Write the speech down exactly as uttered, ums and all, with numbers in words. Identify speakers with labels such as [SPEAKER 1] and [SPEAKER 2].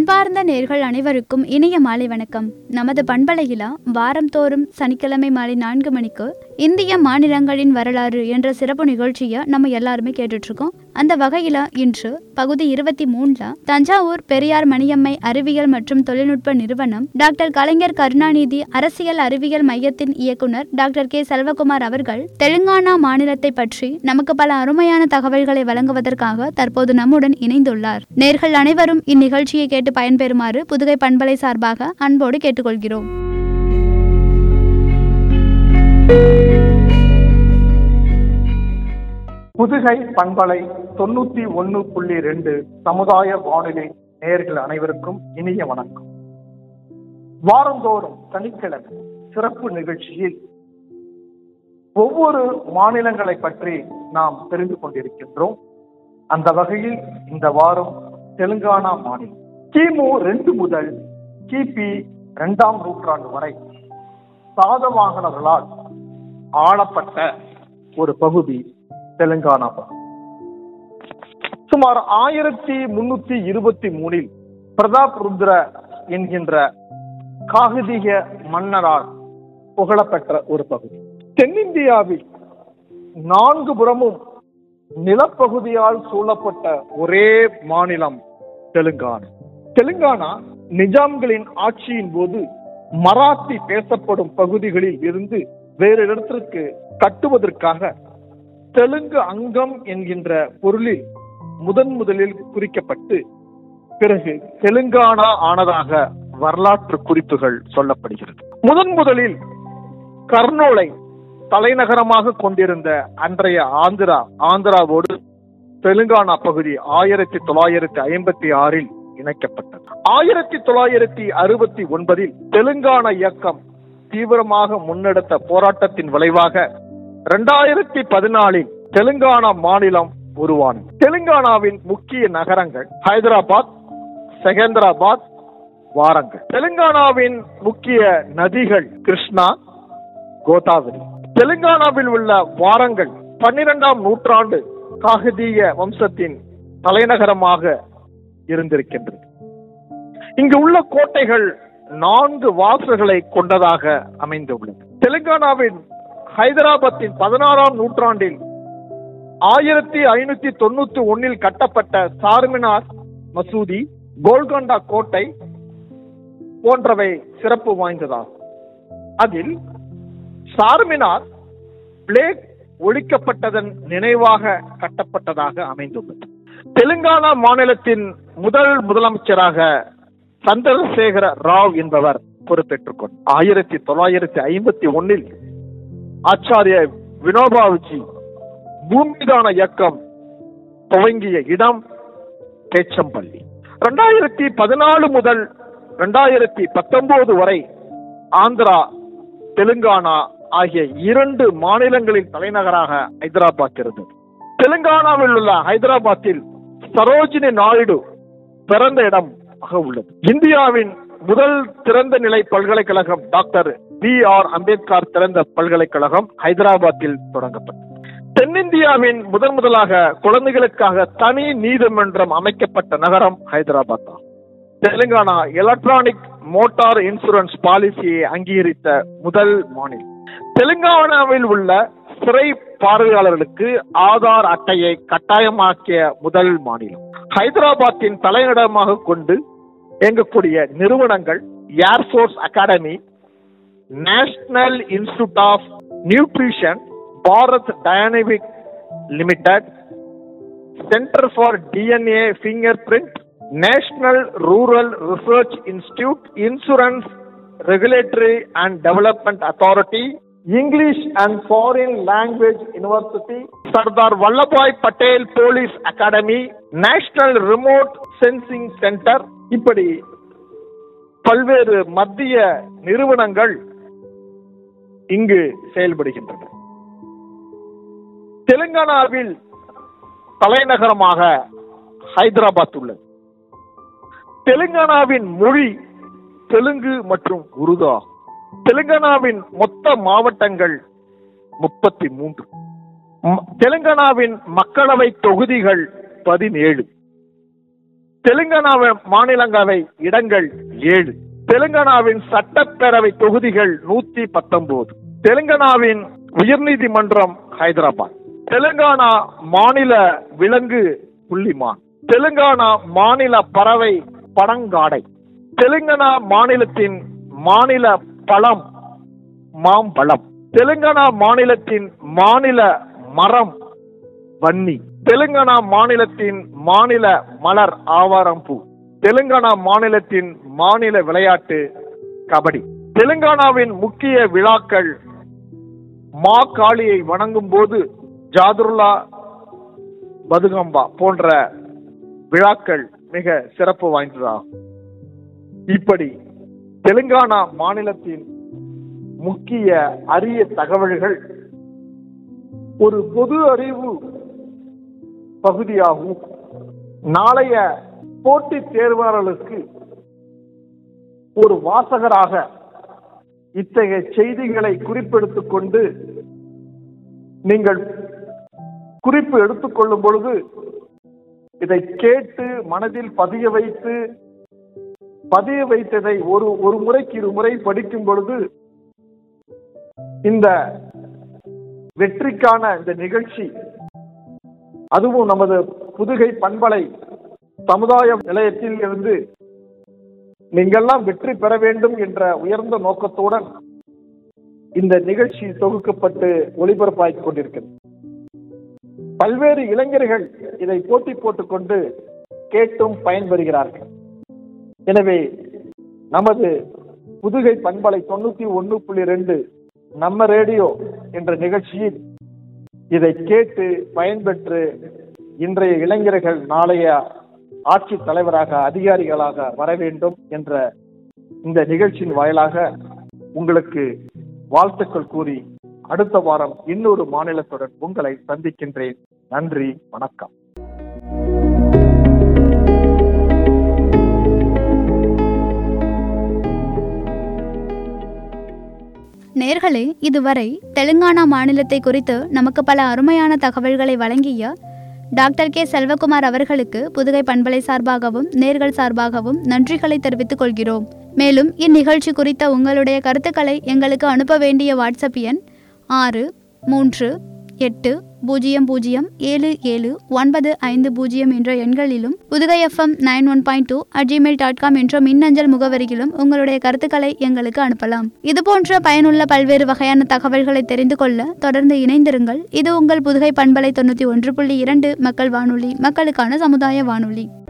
[SPEAKER 1] அன்பார்ந்த நேர்கள் அனைவருக்கும் இனிய மாலை வணக்கம். நமது பண்பலையில வாரந்தோறும் சனிக்கிழமை மாலை நான்கு மணிக்கு இந்திய மாநிலங்களின் வரலாறு என்ற சிறப்பு நிகழ்ச்சியை நம்ம எல்லாருமே கேட்டுட்டு இருக்கோம். அந்த வகையில இன்று பகுதி இருபத்தி மூணுல தஞ்சாவூர் பெரியார் மணியம்மை அறிவியல் மற்றும் தொழில்நுட்ப நிறுவனம் டாக்டர் கலைஞர் கருணாநிதி அரசியல் அறிவியல் மையத்தின் இயக்குனர் டாக்டர் கே செல்வகுமார் அவர்கள் தெலுங்கானா மாநிலத்தை பற்றி நமக்கு பல அருமையான தகவல்களை வழங்குவதற்காக தற்போது நம்முடன் இணைந்துள்ளார். நேர்கள் அனைவரும் இந்நிகழ்ச்சியை கேட்டு பயன்பெறுமாறு புதுகை பண்பலை சார்பாக அன்போடு கேட்டுக்கொள்கிறோம்.
[SPEAKER 2] புதுகை பண்பலை தொண்ணூத்தி ஒன்னு புள்ளி ரெண்டு சமுதாய வானொலி நேயர்கள் அனைவருக்கும் இனிய வணக்கம். வாரந்தோறும் சனிக்கிழமை சிறப்பு நிகழ்ச்சியில் ஒவ்வொரு மாநிலங்களை பற்றி நாம் தெரிந்து கொண்டிருக்கின்றோம். அந்த வகையில் இந்த வாரம் தெலுங்கானா மாநிலம் கிமு ரெண்டு முதல் கிபி இரண்டாம் நூற்றாண்டு வரை சாதவாகனர்களால் ஆளப்பட்ட ஒரு பகுதி தெலுங்கானா. சுமார் ஆயிரத்தி முன்னூத்தி இருபத்தி மூணில் பிரதாப் ருத்ர என்கின்ற காகதிக மன்னரால் புகழப்பெற்ற ஒரு பகுதி. தென்னிந்தியாவில் நான்கு புறமும் நிலப்பகுதியால் சூழப்பட்ட ஒரே மாநிலம் தெலுங்கானா. தெலுங்கானா நிஜாம்களின் ஆட்சியின் போது மராத்தி பேசப்படும் பகுதிகளில் இருந்து வேறு இடத்திற்கு கட்டுவதற்காக தெலுங்கு அங்கம் என்கின்ற பொருளில் முதன் முதலில் குறிக்கப்பட்டு பிறகு தெலுங்கானா ஆனதாக வரலாற்று குறிப்புகள் சொல்லப்படுகிறது. முதன் முதலில் கர்னூலை தலைநகரமாக கொண்டிருந்த அன்றைய ஆந்திரா ஆந்திராவோடு தெலுங்கானா பகுதி ஆயிரத்தி தொள்ளாயிரத்தி ஐம்பத்தி ஆறில் இணைக்கப்பட்டது. ஆயிரத்தி தொள்ளாயிரத்தி அறுபத்தி ஒன்பதில் தெலுங்கானா இயக்கம் தீவிரமாக முன்னெடுத்த போராட்டத்தின் விளைவாக இரண்டாயிரத்தி பதினாலில் தெலுங்கானா மாநிலம் உருவானது. தெலுங்கானாவின் முக்கிய நகரங்கள் ஹைதராபாத், செகந்திராபாத், வாரங்கல். தெலுங்கானாவின் முக்கிய நதிகள் கிருஷ்ணா, கோதாவரி. தெலுங்கானாவில் உள்ள வாரங்கல் பன்னிரெண்டாம் நூற்றாண்டு காகதீய வம்சத்தின் தலைநகரமாக இருந்திருக்கின்றது. இங்கு உள்ள கோட்டைகள் நான்கு வாசல்களை கொண்டதாக அமைந்துள்ளது. தெலுங்கானாவின் ஹைதராபாத்தின் பதினாறாம் நூற்றாண்டில் ஆயிரத்தி ஐநூத்தி தொண்ணூத்தி ஒன்னில் கட்டப்பட்ட சார்மினார் மசூதி, கோல்கொண்டா கோட்டை போன்றவை சிறப்பு வாய்ந்ததாகும். அதில் சார்மினார் பிளேக் ஒழிக்கப்பட்டதன் நினைவாக கட்டப்பட்டதாக அமைந்துள்ளது. தெலுங்கானா மாநிலத்தின் முதல் முதலமைச்சராக சந்திரசேகர ராவ் என்பவர் பொறுப்பேற்றுக் கொண்டார். ஆயிரத்தி தொள்ளாயிரத்தி ஐம்பத்தி ஒன்னில் ஆச்சாரிய வினோபாவிஜி பூமிதான இயக்கம் துவங்கிய இடம் கேச்சம்பள்ளி. இரண்டாயிரத்தி பதினாலு முதல் இரண்டாயிரத்தி பத்தொன்பது வரை ஆந்திரா, தெலுங்கானா ஆகிய இரண்டு மாநிலங்களின் தலைநகராக ஹைதராபாத் இருந்தது. தெலுங்கானாவில் உள்ள ஹைதராபாத்தில் சரோஜினி நாயுடு பிறந்த இடமாக உள்ளது. இந்தியாவின் முதல் திறந்த நிலை பல்கலைக்கழகம் டாக்டர் பி ஆர் அம்பேத்கர் திறந்த பல்கலைக்கழகம் ஹைதராபாத்தில் தொடங்கப்பட்டது. தென்னிந்தியாவின் முதன் முதலாக குழந்தைகளுக்காக தனி நீதிமன்றம் அமைக்கப்பட்ட நகரம் Hyderabad. Telangana electronic motor insurance பாலிசியை அங்கீகரித்த முதல் மாநிலம். தெலுங்கானாவில் உள்ள சிறை பார்வையாளர்களுக்கு ஆதார் அட்டையை கட்டாயமாக்கிய முதல் மாநிலம். ஹைதராபாத்தின் தலைநகரமாக கொண்டு இயங்கக்கூடிய நிறுவனங்கள் air force academy, national institute of nutrition, Bharat dynamic limited, centre for DNA fingerprint, national rural research institute, insurance regulatory and development authority, English and foreign language university, Sardar Vallabhbhai Patel police academy, national remote sensing centre, இப்படி பல்வேறு மத்திய நிறுவனங்கள் இங்கு செயல்படுகின்றன. தெலுங்கானாவில் தலைநகரமாக ஹைதராபாத் உள்ளது. தெலுங்கானாவின் மொழி தெலுங்கு மற்றும் உருது ஆகும். தெலுங்கானாவின் மொத்த மாவட்டங்கள் முப்பத்தி மூன்று. தெலுங்கானாவின் மக்களவை தொகுதிகள் பதினேழு. தெலுங்கானா மாநிலங்களவை இடங்கள் ஏழு. தெலுங்கானாவின் சட்டப்பேரவை தொகுதிகள் நூத்தி பத்தொன்பது. தெலுங்கானாவின் உயர்நீதிமன்றம் ஹைதராபாத். தெலுங்கானா மாநில விலங்கு புள்ளிமான். தெலுங்கானா மாநில பறவை பனங்காடை. தெலுங்கானா மாநிலத்தின் மாநில பழம் மாம்பழம். தெலுங்கானா மாநிலத்தின் மாநில மரம் வன்னி. தெலுங்கானா மாநிலத்தின் மாநில மலர் ஆவாரம்பூ. தெலுங்கானா மாநிலத்தின் மாநில விளையாட்டு கபடி. தெலுங்கானாவின் முக்கிய விழாக்கள் மா காளியை வணங்கும் போது ஜாதுர்லா பதுகம்பா போன்ற விழாக்கள் மிக சிறப்பு வாய்ந்ததாகும். இப்படி தெலுங்கானா மாநிலத்தின் முக்கிய அரிய தகவல்கள் ஒரு பொது அறிவு பகுதியாகவும் நாளைய போட்டித் தேர்வாளர்களுக்கு ஒரு வாசகராக இத்தகைய செய்திகளை குறிப்பெடுத்துக் கொண்டு நீங்கள் குறிப்பு எடுத்துக்கொள்ளும் பொழுது இதை கேட்டு மனதில் பதிய வைத்து பதிய வைத்ததை ஒரு ஒரு முறைக்கு இரு முறை படிக்கும் பொழுது இந்த வெற்றிக்கான இந்த நிகழ்ச்சி, அதுவும் நமது புதுகை பண்பலை சமுதாய நிலையத்தில் இருந்து நீங்கள்லாம் வெற்றி பெற வேண்டும் என்ற உயர்ந்த நோக்கத்துடன் இந்த நிகழ்ச்சி தொகுக்கப்பட்டு ஒளிபரப்பாகிக் கொண்டிருக்கிறது. பல்வேறு இளைஞர்கள் இதை போட்டி போட்டுக் கொண்டு கேட்டும் பயன்பெறுகிறார்கள். எனவே நமது புதுகை பண்பலை தொண்ணூத்தி ஒன்னு புள்ளி ரெண்டு நம்ம ரேடியோ என்ற நிகழ்ச்சியில் இதை கேட்டு பயன்பெற்று இன்றைய இளைஞர்கள் நாளைய ஆட்சி தலைவராக அதிகாரிகளாக வர வேண்டும் என்ற இந்த நிகழ்ச்சியின் வாயிலாக உங்களுக்கு வாழ்த்துக்கள் கூறி அடுத்த வாரம் இன்னொரு மாநிலத்துடன் உங்களை சந்திக்கின்றேன். நன்றி, வணக்கம்.
[SPEAKER 1] நேர்களே, இதுவரை தெலுங்கானா மாநிலத்தை குறித்து நமக்கு பல அருமையான தகவல்களை வழங்கிய டாக்டர் கே செல்வகுமார் அவர்களுக்கு புதுகை பண்பலை சார்பாகவும் நேர்கள் சார்பாகவும் நன்றிகளை தெரிவித்துக் கொள்கிறோம். மேலும் இந்நிகழ்ச்சி குறித்த உங்களுடைய கருத்துக்களை எங்களுக்கு அனுப்ப வேண்டிய வாட்ஸ்அப் எண் ஆறு மூன்று எட்டு பூஜ்ஜியம் பூஜ்ஜியம் ஏழு ஏழு ஒன்பது ஐந்து பூஜ்ஜியம் என்ற எண்களிலும் Pudugai FM nine one point two at Gmail dot com என்ற மின்னஞ்சல் முகவரியிலும் உங்களுடைய கருத்துக்களை எங்களுக்கு அனுப்பலாம். இதுபோன்ற பயனுள்ள பல்வேறு வகையான தகவல்களை தெரிந்து கொள்ள தொடர்ந்து இணைந்திருங்கள். இது உங்கள் புதுகை பண்பலை தொண்ணூற்றி ஒன்று புள்ளி இரண்டு மக்கள் வானொலி, மக்களுக்கான சமுதாய வானொலி.